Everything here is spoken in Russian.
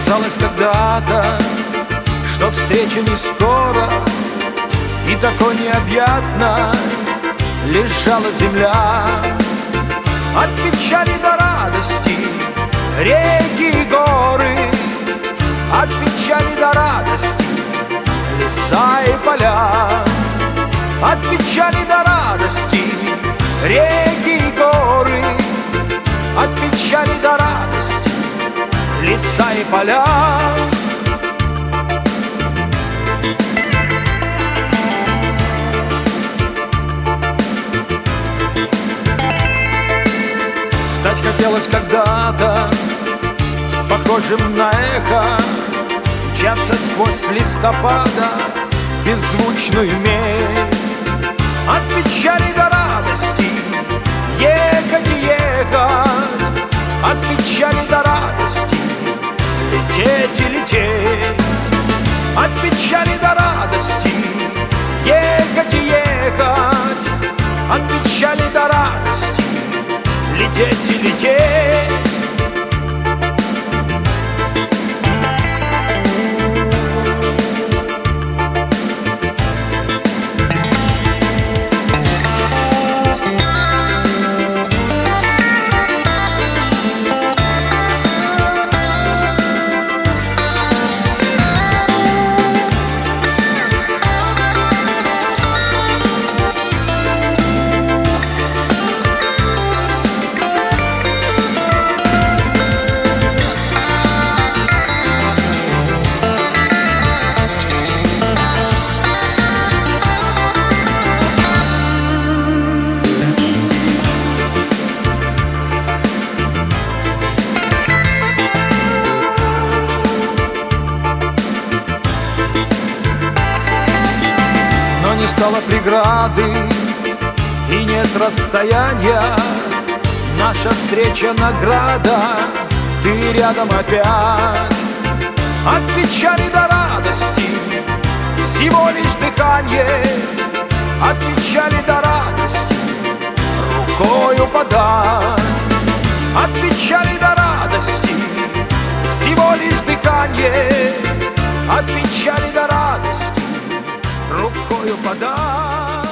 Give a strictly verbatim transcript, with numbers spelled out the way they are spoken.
казалось когда-то, что встреча не скоро, и такой необъятно лежала земля. От печали до радости реки и горы, от печали до радости леса и поля. От печали до радости реки и горы, от печали до радости леса и поля. Стать хотелось когда-то похожим на эхо, мчаться сквозь листопада беззвучную медь. От печали до радости ехать и ехать, от печали до радости лететь и лететь. От печали до радости ехать и ехать, от печали до радости лететь и лететь. Не стало преграды и нет расстояния, наша встреча награда, ты рядом опять. От печали до радости всего лишь дыхание, от печали до радости рукою подать. От печали до радости всего лишь дыхание, от печали до радости рукою подать.